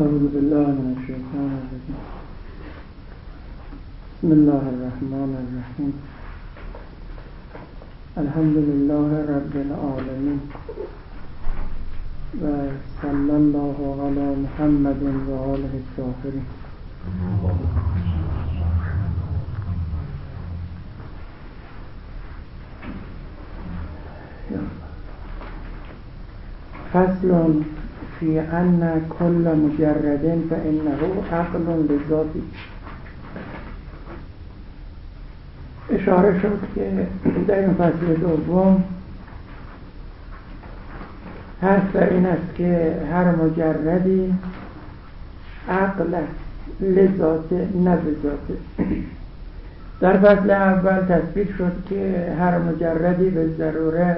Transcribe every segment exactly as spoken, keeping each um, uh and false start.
أعوذ بالله من الشيطان الرجيم. بسم الله الرحمن الرحيم. الحمد لله رب العالمين وصلى الله على محمد وآله الطاهرين. فصل في أن كل مجرد فإنه عقل لذاته. اشاره شد که در این فصل دوم حرف در این است که هر مجردی عقل است، لذات نه بذاته. در فصل اول تثبیت شد که هر مجردی به ضروره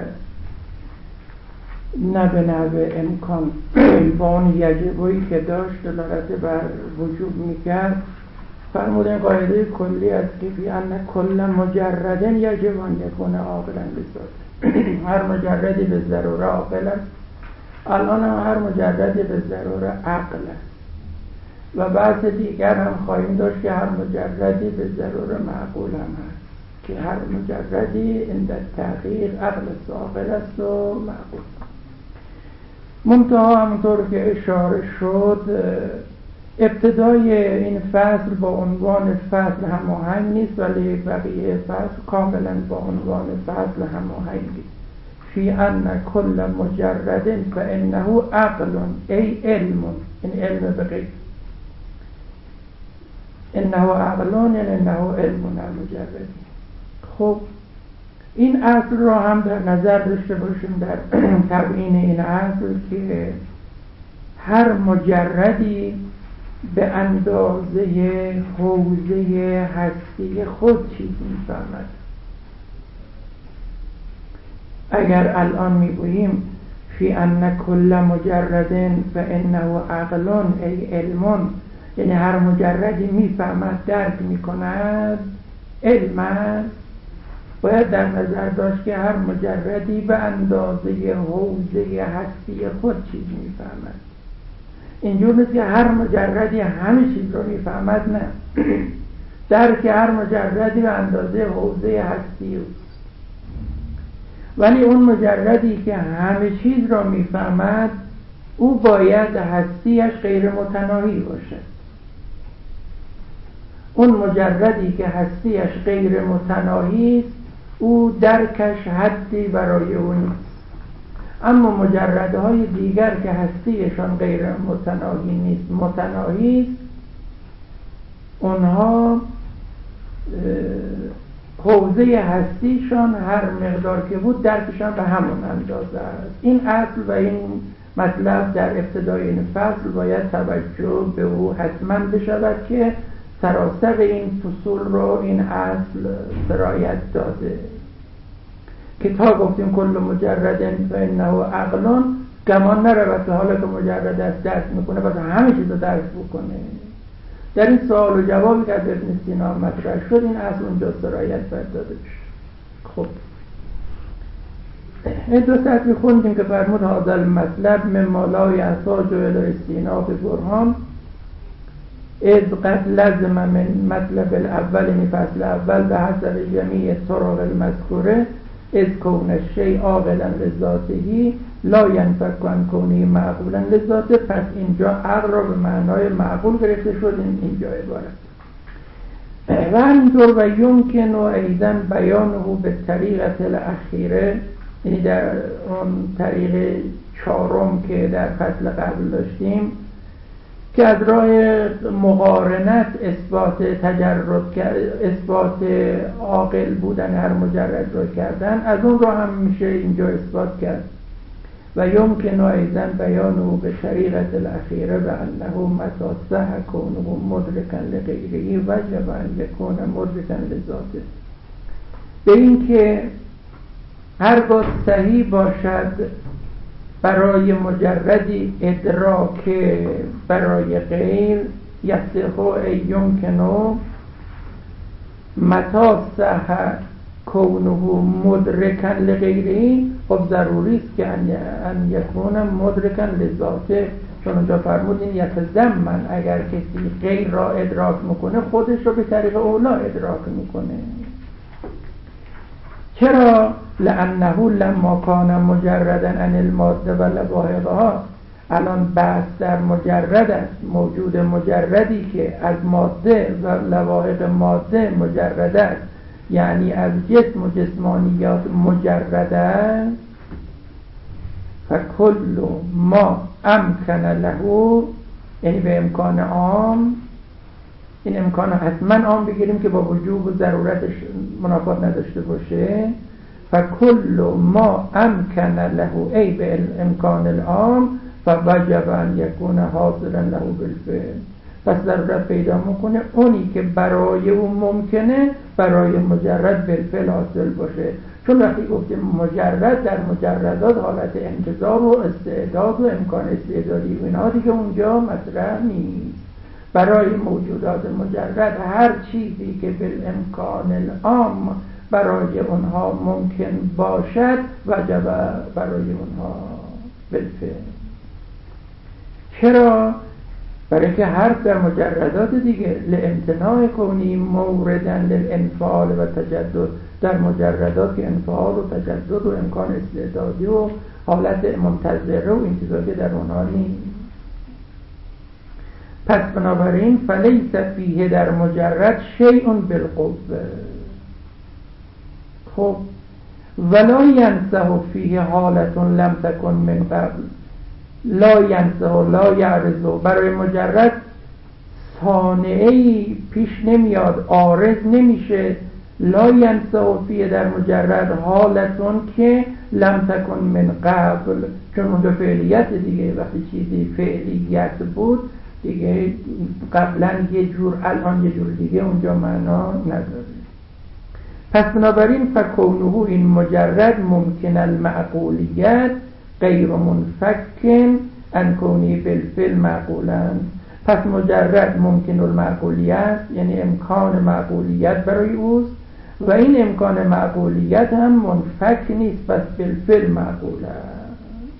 نه به نحو امکان با اون یجبویی که داشت دلالت بر وجوب میکرد. فرمودن قاعده کلی است که فی ان کل مجردن یجب ان یکون عاقلا لذاته. هر مجردی به ضروره عاقل است. الان هم هر مجردی به ضروره عقل است و بحث دیگر هم خواهیم داشت که هر مجردی به ضروره معقول هم هست که هر مجردی عند تحقیق عقل عاقل است و معقول. منتها همونطور که اشاره شد ابتدای این فصل با عنوان فصل هماهنگ نیست، ولی بقیه فصل کاملا با عنوان فصل هماهنگی. فی ان کل مجرد فانه عقل ای علم، این علم بغیر انه عقل یعنی انه علم مجردی. خب این اصل را هم در نظر داشته باشیم در تبیین این اصل که هر مجردی به اندازه حوزه هستی خود چیز می‌فهمد. اگر الان میگوییم فی ان کل مجرد فانه عقل ای علم، یعنی هر مجردی می‌فهمد، درک می‌کند، علم است، باید در نظر داشت که هر مجردی به اندازه حوزه هستی خود چیز می‌فهمد. اینجور نیست که هر مجردی همه چیز رو میفهمد، نه. درک هر مجردی به اندازه حوزه هستی است. ولی اون مجردی که همه چیز رو میفهمد او باید هستیش غیر متناهی باشد. اون مجردی که هستیش غیر متناهی است او درکش حدی برای او نیست. اما مجردهای دیگر که هستیشان غیر متناهی نیست، متناهی است، اونها حوزه هستیشان هر مقدار که بود درکشان به همون اندازه است. این اصل و این مطلب در ابتدای این فصل باید توجه به او حتما بشود که سراسر این فصول رو این اصل سرایت داده که تا گفتیم کل مجرد فانه عقل، گمان نرود که حالا که مجرد است درک میکنه بس همه چیز رو درک بکنه. در این سوال و جوابی که از ابن سینا مطرح شد این اصل اونجا سرایت باید داده بشه. خب این دو سطری خوندیم که فرمود هذا المطلب مما لا یحتاج الی استئناف برهان اذ قد لزم من مطلب الاول، این فصل اول به حسب جمیع طرق المذکوره اذ کون الشیء عاقلا لذاته لا ينفك عن کونه معقولا لذاته. پس اینجا عقل را به معنای معقول گرفته شد این اینجا عبارت. و همینطور و یمکن ایضا بیانه به طریقت الاخیره، یعنی در اون طریق چهارم که در فصل قبل داشتیم که از راه مقارنت اثبات تجرد اثبات عاقل بودن هر مجرد را کردن، از اون را هم میشه اینجا اثبات کرد. و یمکن ایضا بیانه به طریقت الاخیره و انه متی صح کونه مدرکا لغیره وجب ان یکون مدرکا لذاته. به این که هرگاه صحیح باشد برای مجردی ادراک برای غیر یصح ای یمکنو متی صح کونه مدرکا لغیره، خب ضروری است که ان یکون مدرکا لذاته، چون اونجا فرمودین یتضمن، اگر کسی غیر را ادراک میکنه خودش رو به طریق اولا ادراک میکنه. چرا؟ لانه لما کان مجردا عن الماده و لواحقها، الان بحث در مجرد است، موجود مجردی که از ماده و لواحق ماده مجرد است، یعنی از جسم و جسمانیات مجرد است. فکل ما امکن له، یعنی به امکان عام، این امکان حتما عام بگیریم که با وجوب و ضرورتش منافات نداشته باشه. فکل ما امکن له ای به امکان العام فوجب ان یکون حاضرا له بالفعل، پس ضرورت پیدا میکنه اونی که برای اون ممکنه برای مجرد بالفعل حاصل باشه. چون وقتی گفتیم مجرد، در مجردات حالت انتظار و استعداد و امکان استعدادی و اینها دیگه اونجا مطرح نیست. برای موجودات مجرد هر چیزی که بالامکان العام برای اونها ممکن باشد وجب برای اونها بالفعل. چرا؟ برای اینکه حرف در مجردات دیگه لامتناع کونی موردن للانفعال و تجدد، در مجردات که انفعال و تجدد و امکان استعدادی و حالت منتظره و این چیزا که در اونها نیست. پس بنابراین فلیس فیه، در مجرد شیء بالقوه، خب ولا ینسه فیه حالت لم تکن من قبل، لا ینسه لا یعرض، برای مجرد صانعی پیش نمیاد، عارض نمیشه. لا ینسه فیه، در مجرد حالتون که لم تکن من قبل، چون اونجا فعلیت دیگه، وقتی چیزی فعلیت بود دیگه قبلا یه جور الان یه جور دیگه اونجا معنا نداره. پس بنابراین فکونه، این مجرد ممکن المعقولیت غیر منفکن ان کونی بالفعل معقولا، پس مجرد ممکن المعقولیت یعنی امکان معقولیت برای اوست و این امکان معقولیت هم منفک نیست، پس بالفعل معقول است.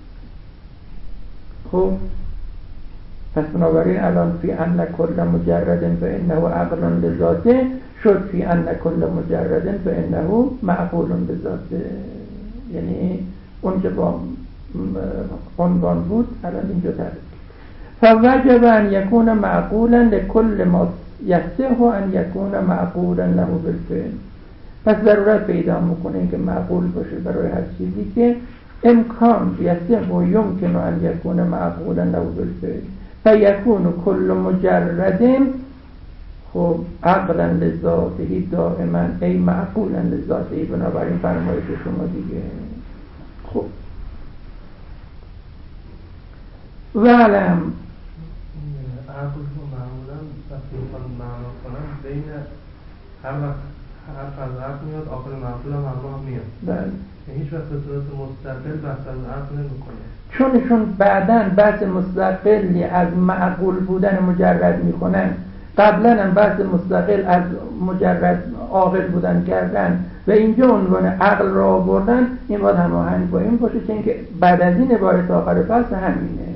خب پس بنابراین الان فی ان کل مجرد فانه عقل لذاته شد فی ان کل مجرد فانه معقول بذاته، یعنی اون که با عنوان بود الان اینجا تعریف. فوجب ان یکون معقولا لكل ما یصح ان یکون معقولا له بالفعل، پس ضرورت پیدا میکنه که معقول باشه برای هر چیزی که امکان یصح و یمکن ان یکون معقولا له بالفعل، فیکون کل مجرد خب عقلا لذاته دائما ای معقولا لذاته. بنابراین فرمایش شما دیگه. خب وعلم عقل رو معمولا وقتی میخوان معنا کنن بین هر وقت حرف از عقل میاد آخر معقول هم همراه میاد. بله. هیچ وقت به صورت مستقل بحث از عقل نمیکنه، چون ایشون بعداً بحث مستقلی از معقول بودن مجرد میکنن، قبلا هم بحث مستقل از مجرد عاقل بودن کردن و اینجا عنوان عقل را آوردن. این باید هماهنگ با این باشه، چون اینکه بعد از این عبارت آخر فصل همینه.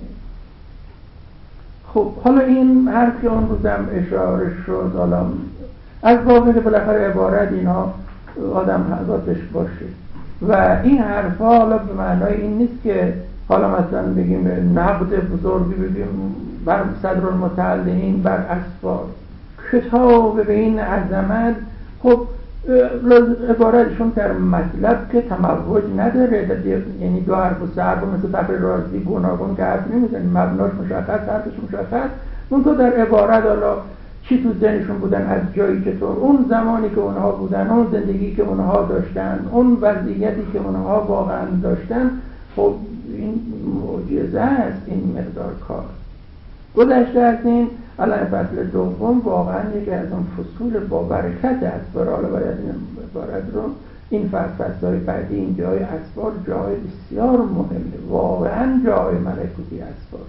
خب حالا این حرف که اون روزم اشاره شد، حالا از واقعی که بالاخره عبارت اینها آدم حضاتش باشه و این حرف ها حالا به معنای این نیست که حالا مثلا بگیم نقد بزرگی بگیم بر صدر المتعلقین بر اسفار کتاب به این عظمت. خب عبارتشون در مطلب که تموج نداره، یعنی دو حرف و سه حرف مثل فقر رازی گوناگون که حرف نمیزنی، مبناش مشخص، حرفش مشخص، اون تو در عبارت حالا چی تو ذهنشون بودن از جایی که طور اون زمانی که اونها بودن، اون زندگی که اونها داشتن، اون وضعیتی که اونها واقعا داشتن. خب این معجزه است این مقدار کار. گذشته از این الان فصل دوم واقعا یکی از اون فصول با برکت است. برای حالا باید این عبارت رو این فصل فصلهای بعدی این جای اسفار جای بسیار مهمه، واقعا جای ملکوتی اسفار.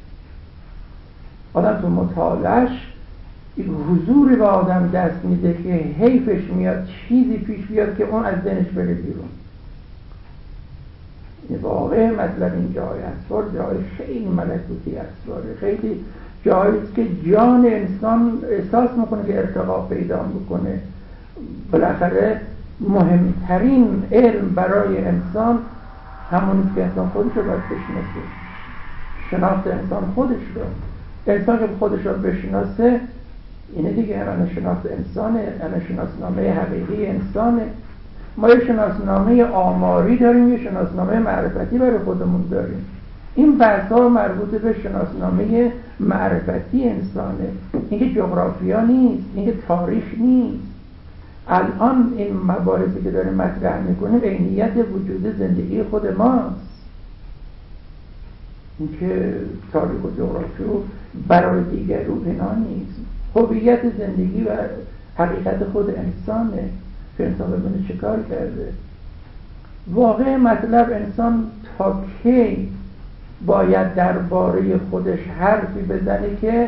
آدم تو مطالعش این حضوری به آدم دست میده که حیفش میاد چیزی پیش بیاد که اون از ذهنش بره بیرون. واقع مطلب این جای اسفار جای خیلی ملکوتی اسفاره، خیلی جایی است که جان انسان احساس میکنه که ارتقا پیدا میکنه. بالاخره مهمترین علم برای انسان همونی که انسان خودش رو باید بشناسه، شناخت انسان خودش رو. انسان که خودش رو بشناسه اینه دیگه، همه شناخت انسانه، همه شناسنامه حقیقی انسانه. ما یه شناسنامه آماری داریم، یه شناسنامه معرفتی برای خودمون داریم. این بحث‌ها مربوط به شناسنامه معرفتی انسانه، اینکه جغرافیا نیست، اینکه تاریخ نیست. الان این مباحثی که داریم مطرح میکنیم عینیت وجود زندگی خود ماست. اینکه تاریخ و جغرافیا برای دیگر رو اینا نیست. هویت زندگی و حقیقت خود انسانه که انسان ببینه چه کار کرده. واقع مطلب انسان تا کی باید درباره خودش حرفی بزنه که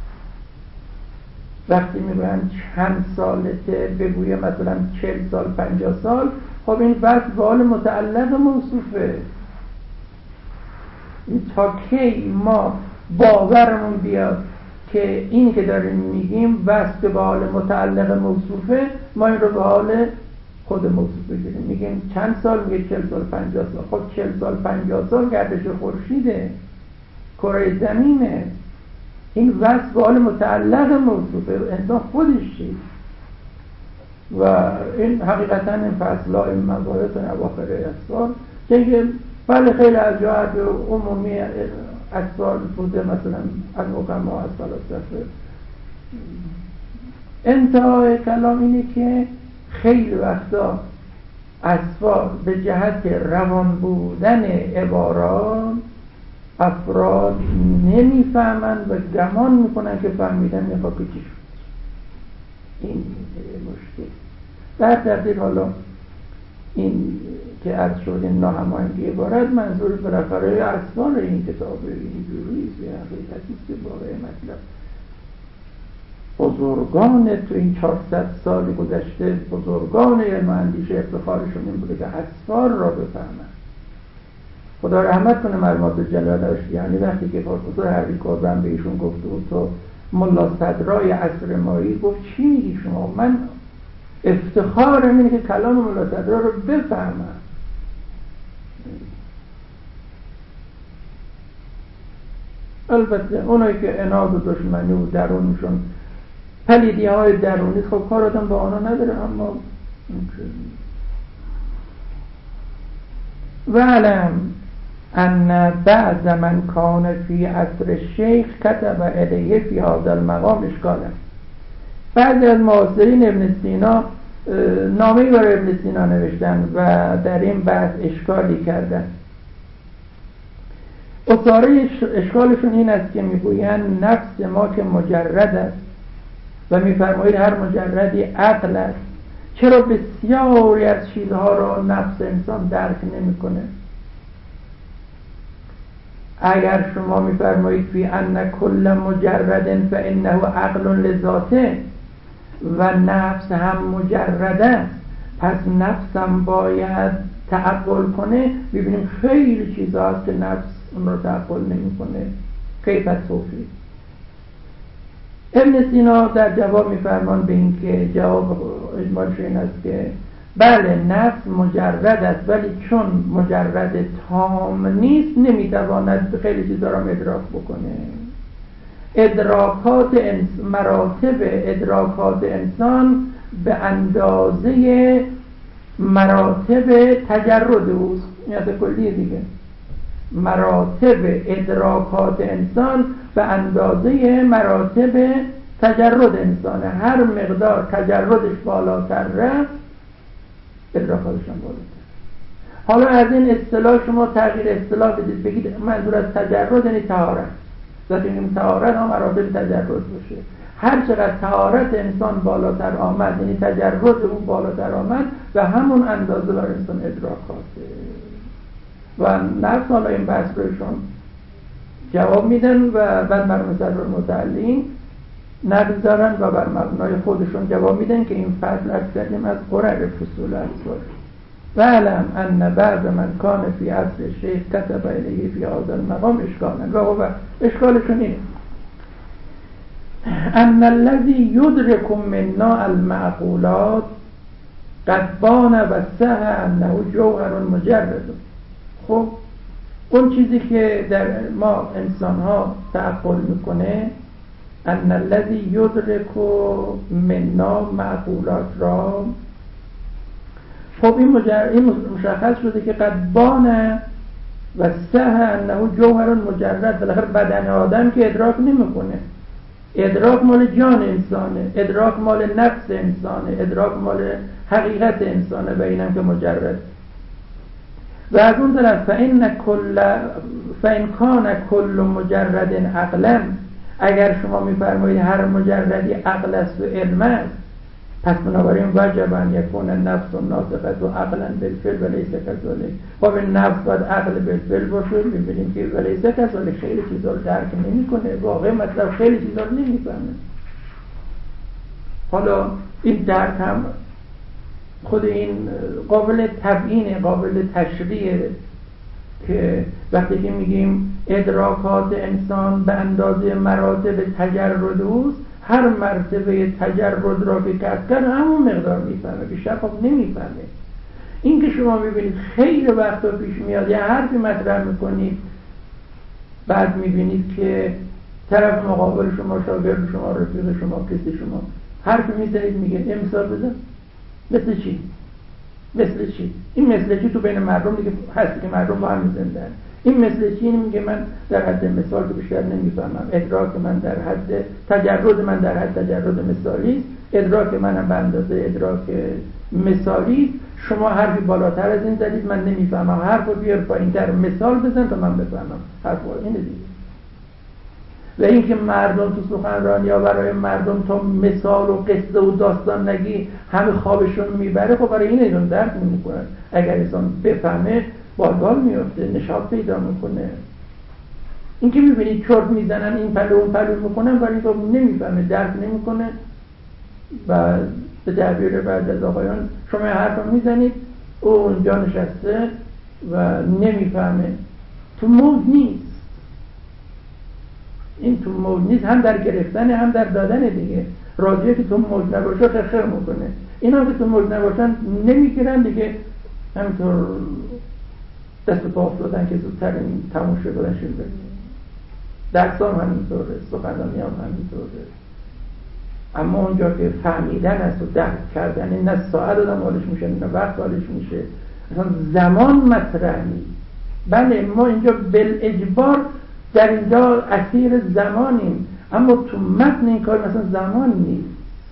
وقتی میگویم چند سالته بگویه مثلا چهل سال پنجاه سال، خب این وقت به حال متعلق موصوفه. تا کی ما باورمون بیاد که این که داریم میگیم وصف به حال متعلق موصوفه، ما این رو به حال خود موصوف بگیریم. میگیم چند سال، میگه چهل سال پنجاه سال. خب چهل سال پنجاه سال گردش خورشیده، کره زمینه، این وصف به حال متعلق موصوفه، انسان خودش چیست. و این حقیقتا این فصل‌ها، این مباحث اواخر اسفار که بله خیلی از جهت عمومی اسفار بوده، مثلا از حکما از فلاسفه. انتهای کلام اینه که خیلی وقتا اسفار به جهت روان بودن عبارات افراد نمیفهمند و گمان میکنن که فهمیدن میخواد که چی شد. این مشکل. در تقدیر حالا این که عرض شد این ناهماهنگی عبارت منظور بالاخره اسفار این کتاب اینجوریست، یه حقیقتی است که واقع مطلب بزرگان تو این چهارصد سال گذشته، بزرگان علم و اندیشه افتخارشون این بوده که اسفار را بفهمن. خدا رحمت کنه مرحوم جلال اشتیانی وقتی که پروفسور حبیب قربان به ایشون گفت بود تو ملا صدرای عصر مایی، گفت چی میگی شما؟ من افتخارم اینه که کلام ملا صدرا رو بفهمم. البته اونایی که عناد و دشمنی و درونشون پلیدی های درونی، خب کار آدم با آنها نداره. اما وعلم ان بعض من کان فی عصر الشیخ کتب الیه فی هذا المقام اشکالا. بعضی از معاصرین ابن سینا نامه‌ای برای ابن سینا نوشتن و در این بحث اشکالی کردن. اصاره اشکالشون این است که میگویند نفس ما که مجرد است و میفرمایید هر مجردی عقل است، چرا بسیاری از چیزها را نفس انسان درک نمی‌کنه؟ اگر شما میفرمایید فی ان کل مجرد فانه عقل لذاته و نفس هم مجرد است، پس نفسم باید تعقل کنه. ببینیم خیلی چیزا هست که نفس اون رو تعقل نمی‌کنه. کیف توفیق. ابن سینا در جواب میفرمان به این که جواب اجمالش این است که بله نفس مجرد است، ولی چون مجرد تام نیست نمیتواند خیلی چیزا را ادراک بکنه. ادراکات انس... مراتب ادراکات انسان به اندازه مراتب تجرد اوست. این از کلیه دیگه. مراتب ادراکات انسان به اندازه مراتب تجرد انسانه. هر مقدار تجردش بالاتر رفت ادراکاتش هم بالاتر. حالا از این اصطلاح شما تغییر اصطلاح بدید، بگید منظور از تجرد یعنی طهارت. وقتی میگیم طهارت هم مراتب تجرد باشه. هر چقدر طهارت انسان بالاتر آمد یعنی تجرد اون بالاتر آمد و همون اندازه برای انسان ادراکاته. و نفس حالا این بحث روشون جواب میدن و بعد مرحوم صدر المتعلین نقل دارن و بر مبنای خودشون جواب میدن که این فصل از کردیم از قرر فصول اسفار. وعلم ان بعض من کان فی عصر شیخ کتب الیه فی هذا المقام اشکالا و هو اشکالشون اینه ان الذی یدرک منا المعقولات قد بان و صح انه جوهر مجرد. خب اون چیزی که در ما انسان ها تعقل میکنه ان الذی یدرک منا معقولات را، خب این, مجر... این مشخص شده که قد بان و صح انه جوهر مجرد. بالاخره بدن آدم که ادراک نمیکنه، ادراک مال جان انسانه، ادراک مال نفس انسانه، ادراک مال حقیقت انسانه و اینم که مجرد. و از اون طرف فإن کل فإن کان کل مجرد عقلا، اگر شما میفرمایید هر مجردی عقل است و علم است، پس بنابراین وجب ان یکون النفس ناطقه و عقلا بالفعل و لیس کذالک. خب نفس باید عقل بالفعل باشه، میبینیم که و لیس کذالک خیلی چیزا رو درک نمیکنه، واقع مطلب خیلی چیزا رو نمیفهمه. حالا این درک هم خود این قابل تبیین، قابل تشریعه که وقتی که میگیم ادراکات انسان به اندازه مراتب تجرد اوست، هر مرتبه تجرد را که کسب کرد همون مقدار میفهمه، بیشتر خب نمیفهمه. این که شما میبینید خیلی وقتا پیش میاد یه حرفی مطرح میکنید، بعد میبینید که طرف مقابل شما، شاگرد شما، رفیق شما، کسی شما حرفی میزنید میگه امثال بزن. مثل چی؟ مثل چی؟ این مثل چی تو بین مردم دیگه هست که مردم با هم میزندن. این مثل چی؟ این میگه من در حد مثال که بیشتر نمیفهمم، ادراک من در حد تجرد من در حد تجرد مثالی، ادراک من هم به اندازه ادراک مثالی. شما حرفی بالاتر از این زدید من نمیفهمم، حرفو بیار پایین‌تر مثال بزن تا من بفهمم. حرفو اینه دیگه. و اینکه مردم تو سخنرانی یا برای مردم تا مثال و قصه و داستان نگی همه خوابشون میبره، خب برای این ایران درک نمیکنن. اگر انسان بفهمه بالبال میفته، نشاط پیدا میکنه. این که میبینید چرت میزنن، این پلو اون پلو میکنن، برای این که نمیفهمه، درک نمیکنه. و به تعبیر بعد از آقایان شما حرف میزنید او اونجا نشسته و نمیفهمه، تو موج نیست. این تو موج نیست، هم در گرفتن هم در دادن دیگه. راضیه که تو موج نباشه خرخر میکنه، اینا که تو موج نباشن نمیگیرن دیگه، همینطور دست و پا افتادن که زودتر این تموم شد بودنشون بریم. درس هم همینطوره، سخنرانی هم همینطوره. اما اونجا که فهمیدن است و درک کردن، این نه ساعت آدم حالش میشه نه وقت حالش میشه، اصلا زمان مطرح نیست. بله ما اینجا بالاجبار در اینجا اسیر زمانیم، اما تو متن این کار مثلا زمان نیست.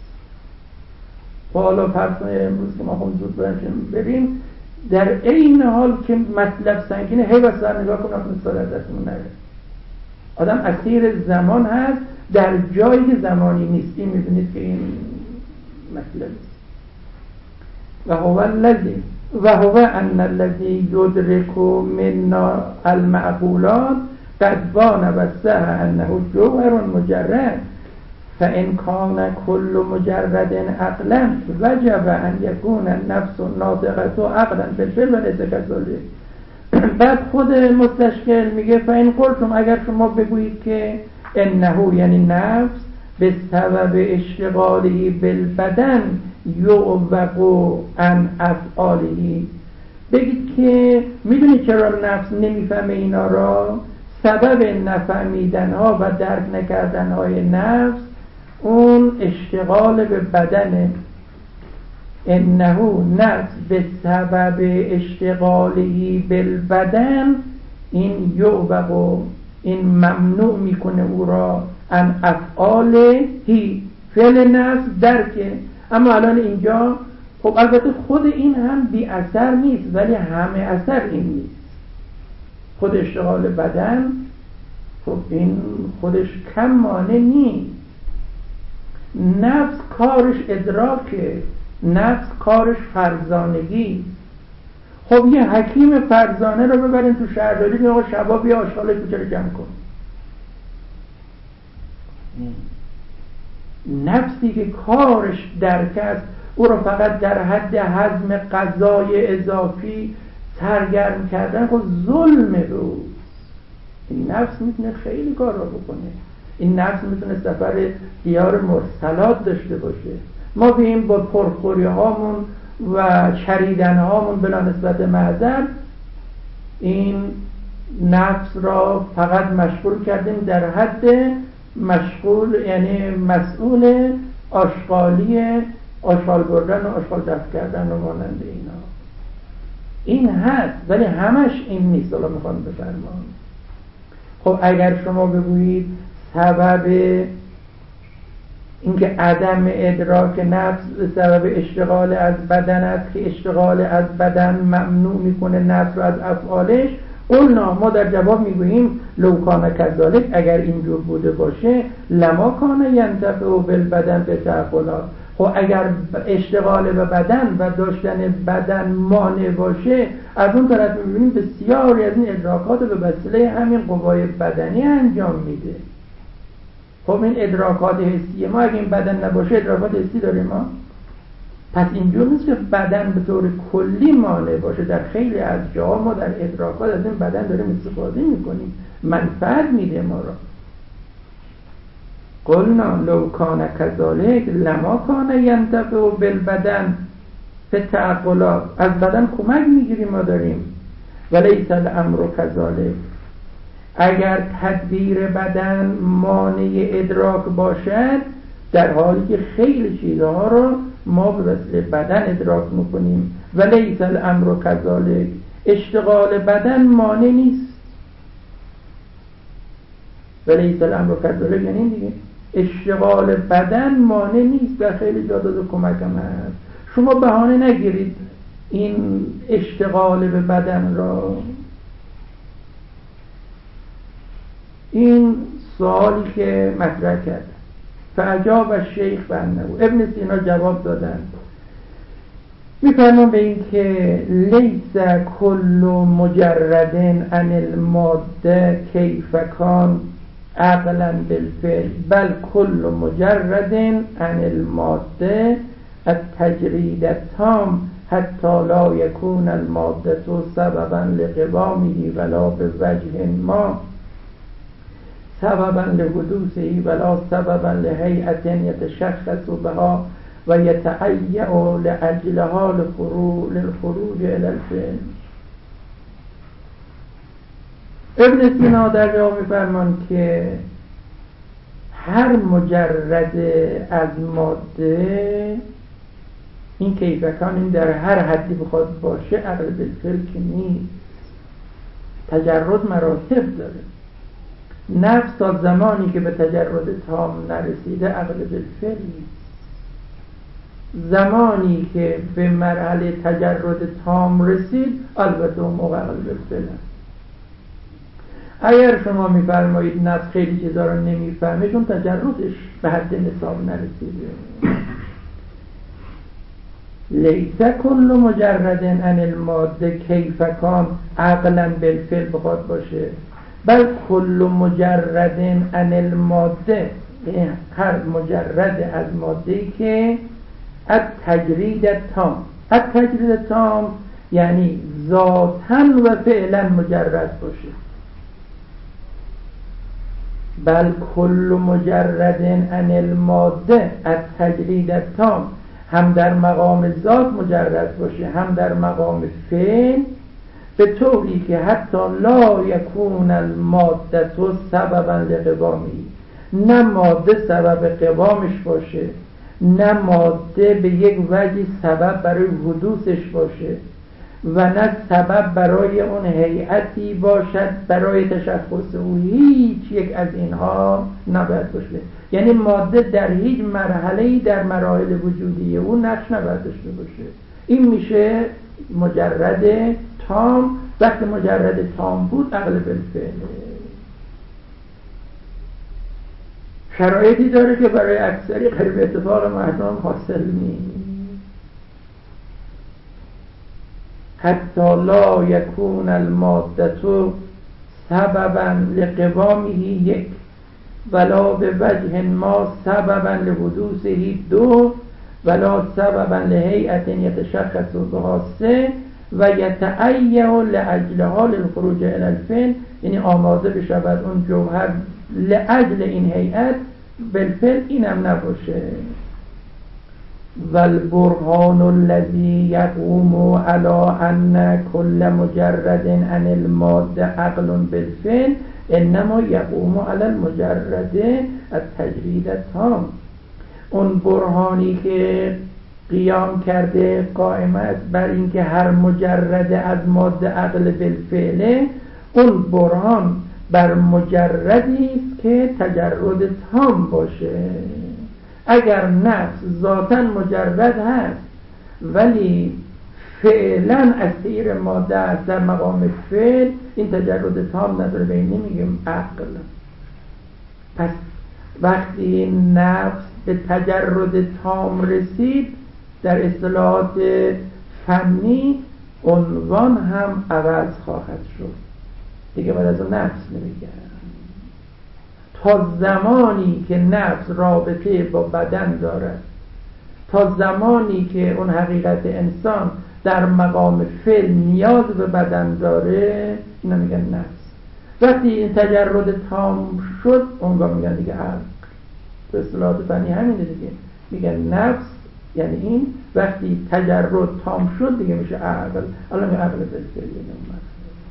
حالا فرض کنید امروز که ما خود زود بریم، در این حال که مطلب سنگینه هی بس در نگاه کنم مثال از دستمون نره. آدم اسیر زمان هست در جایی که زمانی نیست. این میبینید که این مطلب است. و هو الذی و هو ان الذی یدرک منا المعقولات قد بان و صح انه جوهر مجرد فإن كان كل مجرد عقلا وجب ان يكون النفس ناطقة عقلا بالفعل وليس كذلك. بعد خود مستشکل میگه فإن قلتم، اگر شما بگویید که انه یعنی نفس به سبب اشتغاله بالبدن یعوق عن افعاله، بگید که میدونی چرا نفس نمیفهمه اینا را؟ سبب نفهمیدن ها و درک نکردن های نفس اون اشتغال به بدنه. انه نفس به سبب اشتغالی بالبدن این یعوق، این ممنوع میکنه او را ان افعالهی، فعل نفس درکه. اما الان اینجا خب البته خود این هم بی اثر نیست، ولی همه اثر این نیست. خود اشتغال بدن خب این خودش کم مانع نیست. نفس کارش ادراکه، نفس کارش فرزانگی. خب یه حکیم فرزانه رو ببرین تو شهرداری بگه آقا شبا بیا آشغال کوچه رو جمع کن. نفسی که کارش درک است او رو فقط در حد هضم غذای اضافی سرگرم کردن، خب ظلم به او. این نفس میتونه خیلی کار را بکنه. این نفس میتونه سفر دیار مرسلات داشته باشه. ما بیم با پرخوری هامون و چریدن هامون بلا نسبت معذر این نفس را فقط مشغول کردیم در حد مشغول، یعنی مسئول آشغالی، آشغال بردن و آشغال دفع کردن و مانند اینا. این هست ولی همش این نیست. حالا میخوام بفرمام. خب اگر شما بگویید سبب اینکه عدم ادراک نفس سبب اشتغال از بدن است که اشتغال از بدن ممنوع میکنه نفس رو از افعالش، قلنا ما در جواب میگوییم لو کان کذالک، اگر اینجور بوده باشه لما کان ینتفع بالبدن به تعقلات. خب اگر اشتغال به بدن و داشتن بدن مانع باشه، از اون طرف میبینیم بسیاری از این ادراکات به وسیله همین قوای بدنی انجام میده. خب این ادراکات حسی ما اگه این بدن نباشه ادراکات حسی داریم ما؟ پس اینجور نیست که بدن به طور کلی مانع باشه. در خیلی از جاها ما در ادراکات از این بدن داریم استفاده میکنیم، منفعت میده ما را. قلنا لو کان کذالک لما کان ینتفع بالبدن فی تعقلات. از بدن کمک میگیریم ما داریم. ولیس الامر کذالک، اگر تدبیر بدن مانع ادراک باشد، در حالی که خیلی چیزها را ما به وسیله بدن ادراک میکنیم. ولیس الامر کذالک، اشتغال بدن مانع نیست. ولیس الامر کذالک یعنی این دیگه، اشتغال بدن مانع نیست. در خیلی جا داده کمک هم هست. شما بهانه نگیرید این اشتغال به بدن را. این سوالی که مطرح کرد فعجاب الشیخ بنده، ابن سینا جواب دادن میفرمان به این که لیس کل مجرد عن الماده کیف کان عقلا بالفعل، بل کل مجرد عن الماده التجرید التام حتی لا یکون الماده سببا لقوامه ولا بوجه ما سببا لحدوثه ولا سببا لهیئت یتشخص بها و یتعیع لأجلها للخروج الى الفعل. ابن سینا در جواب می‌فرمان که هر مجرد از ماده، این کیفکان این در هر حدی بخواد باشه عقل بالفعل که نیست. تجرد مراتب داره. نفس تا زمانی که به تجرد تام نرسیده عقل بالفعل نیست. زمانی که به مرحله تجرد تام رسید البته اون موقع عقل بالفعل است. اگر شما میفرمایید نفس خیلی چیزا رو نمیفهمه چون تجردش به حد نصاب نرسیده. لیس کل مجرد عن الماده کیف کان عقلا بالفعل بخواد باشه، بل کل مجرد عن الماده، هر مجرد از ماده‌ای که از تجرید تام، از تجرید تام یعنی ذاتاً و فعلا مجرد باشه. بل کل مجرد عن الماده از تجرید تام، هم در مقام ذات مجرد باشه هم در مقام فعل، به طوری که حتی لا یکون الماده سببا لقوامی، نه ماده سبب قوامش باشه نه ماده به یک وجه سبب برای حدوثش باشه و نه سبب برای اون هیئتی باشد برای تشخص او. هیچ یک از اینها نباید باشه. یعنی ماده در هیچ مرحله‌ای در مراحل وجودی او نقش نباید داشته باشه. این میشه مجرد تام. وقتی مجرد تام بود عقل بالفعل. شرایطی داره که برای اکثری غیر اتفاق مردم حاصل نیست. حتی لا یکون الماده سببا لقوامه یک ولا به وجه ما سببا لحدوثه دو ولا سببا لهیئت یتشخص بها سه و یتعیه لاجلها للخروج الی الفعل، یعنی آماده بشود اون جوهر لاجل این هیئت بالفعل، اینم نباشه. والبرهان الذي يقوم على أن كل مجرد عن المادة عقل بالفعل انما يقوم على المجرد التجرید التام. اون برهانی که قیام کرده قائم است بر اینکه هر مجرد از ماده عقل بالفعله، اون برهان بر مجردی است که تجرد تام باشه. اگر نفس ذاتاً مجرد هست ولی فعلاً از سیر ماده است در مقام فعل، این تجرد تام نداره، به این نمیگیم عقل. پس وقتی نفس به تجرد تام رسید در اصطلاحات فنی عنوان هم عوض خواهد شد، دیگه بعد از اون نفس نمیگن. تا زمانی که نفس رابطه با بدن دارد، تا زمانی که اون حقیقت انسان در مقام فعل نیاز به بدن داره، اینا میگن نفس. وقتی این تجرد تام شد اونگاه میگن دیگه عقل. به اصطلاحات فنی همینه دیگه، میگن نفس یعنی این. وقتی تجرد تام شد دیگه میشه عقل. الان عقل بالفعل اومد.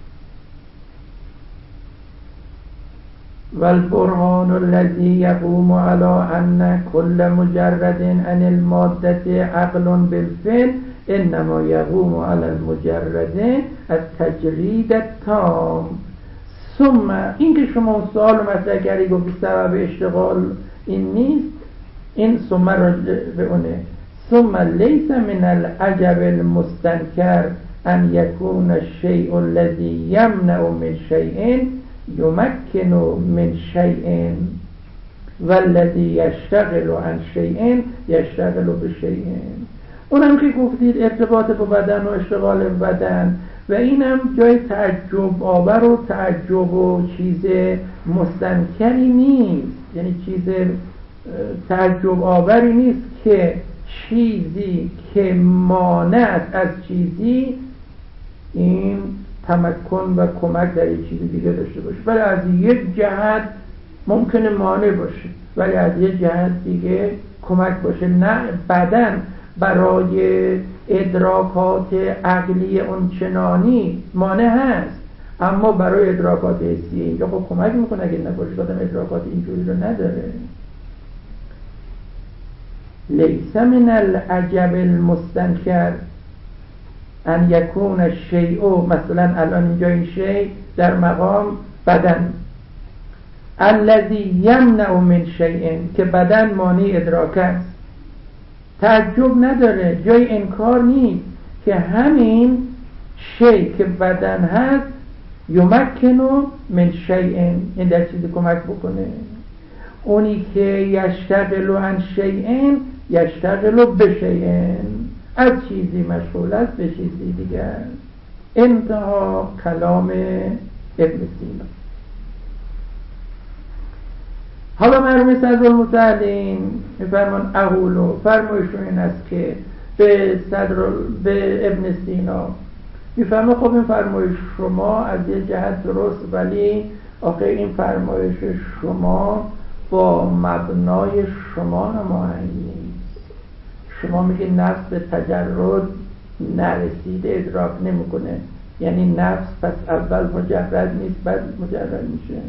والبرهان الذي يقوم على أن كل مجرد عن المادة عقل بالفعل انما يقوم على المجرد التجرید التام. ثم این که شما سوال مطرح کردی گفتی سبب اشتغال این نیست، این ثم راجع به اونه. ثم ليس من العجب المستنكر ان يكون الشيء الذي يمنع من شيء یمکن من شیء والذی یشتغل عن شیء یشتغل بشیء. اونم که گفتید ارتباط با بدن و اشتغال بدن، و اینم جای تعجب آور و تعجب و چیز مستنکری نیست، یعنی چیز تعجب آوری نیست که چیزی که مانع از چیزی این تمکن و کمک در یک چیز دیگه داشته باشه. ولی از یک جهت ممکنه مانع باشه ولی از یک جهت دیگه کمک باشه. نه بدن برای ادراکات عقلی اون چنانی مانع هست، اما برای ادراکات حسی اینجا خب کمک میکنه. اگه نباشه آدم ادراکات اینجوری رو نداره. لیس من العجب المستنکر ان یکون الشیء، مثلا الان اینجا این شیء در مقام بدن، الذی یمنع من شیء که بدن مانع ادراک است. تعجب نداره، جای انکار نیست که همین شیء که بدن هست یمکن من شیء، این در چیزی کمک بکنه. اونی که یشتغل عن شیء یشتغل بشیء، از چیزی مشغول است به چیزی دیگر. انتها کلام ابن سینا. حالا مرحوم صدرالمتعلین میفرمان اقولو، فرمایشون این است که به صدر به ابن سینا میفرمان خب این فرمایش شما از یه جهت درست، ولی آخه این فرمایش شما با مبنای شما نماهنگ نیست. شما میگه نفس به تجرد نرسیده ادراک نمیکنه، یعنی نفس پس اول مجرد نیست بعد مجرد میشه.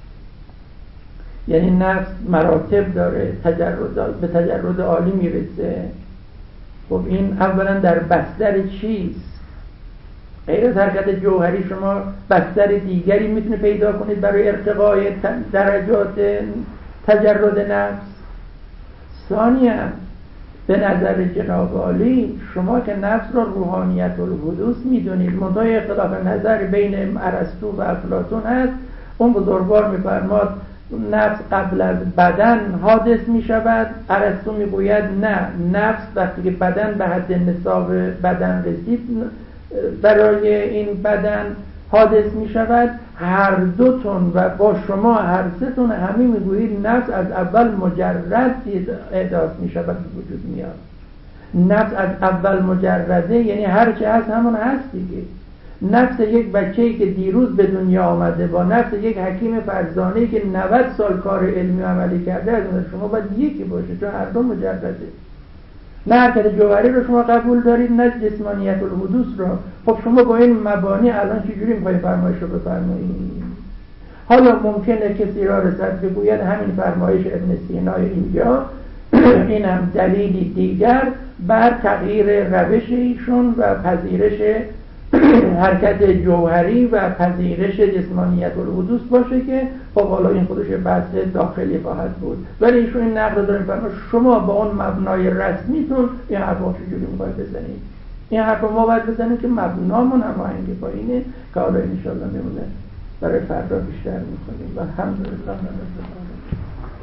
یعنی نفس مراتب داره، تجرد به تجرد عالی میرسه. خب این اولا در بستر چیست؟ غیر از حرکت جوهری شما بستر دیگری میتونه پیدا کنید برای ارتقای درجات تجرد نفس؟ ثانیاً به نظر جناب عالی شما که نفس را روحانیت الحدوث میدونید، منتهای اختلاف نظر بین ارسطو و افلاطون هست. اون بزرگوار میفرماد نفس قبل از بدن حادث میشود، ارسطو میگوید نه، نفس وقتی که بدن به حد نصاب بدن رسید برای این بدن حادث میشود. هر دوتون و با شما هر سه‌تون همه میگویید نفس از اول مجرد احداث میشود، وجود میاد. نفس از اول مجرده، یعنی هر چه هست همون هست دیگه. نفس یک بچه‌ای که دیروز به دنیا آمده با نفس یک حکیم فرزانه‌ای که نود سال کار علمی و عملی کرده از شما باید یکی باشه، چون هر دو مجرده. نه حرکت جوهری رو شما قبول دارید نه جسمانیت الحدوث رو. خب شما با این مبانی الان چجوری میخواید فرمایش رو بفرمایید؟ حالا ممکنه کسی را رسد بگوید همین فرمایش ابن سینا اینجا این هم دلیلی دیگر بر تغییر روش ایشون و پذیرش حرکت جوهری و پذیرش جسمانیت الحدوث باشه که خب حالا این خودش بحث داخلی خواهد بود. ولی ایشون این نقل رو داریم فرما شما با اون مبنای رسمیتون این حرفا چجوری میخواید بزنید؟ این حرفا ما باید بزنیم که مبنامون هماهنگ با اینه که حالا انشاءالله میمونه برای فردا بیشتر میکنیم. و الحمدلله رب العالمین.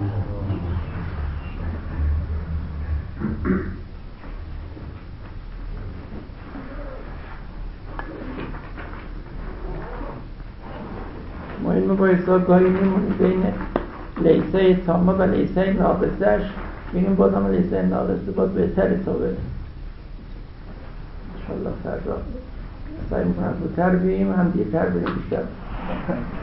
ما این مباحثا گاهی میمونیم بین لیسه تامه و لیسه ناقصش، بگیم باز هم لیسه ناقصه باز بهتری تا به انشاءالله فردا سعی میکنم زودتر بیم هم دیرتر بریم بیشتر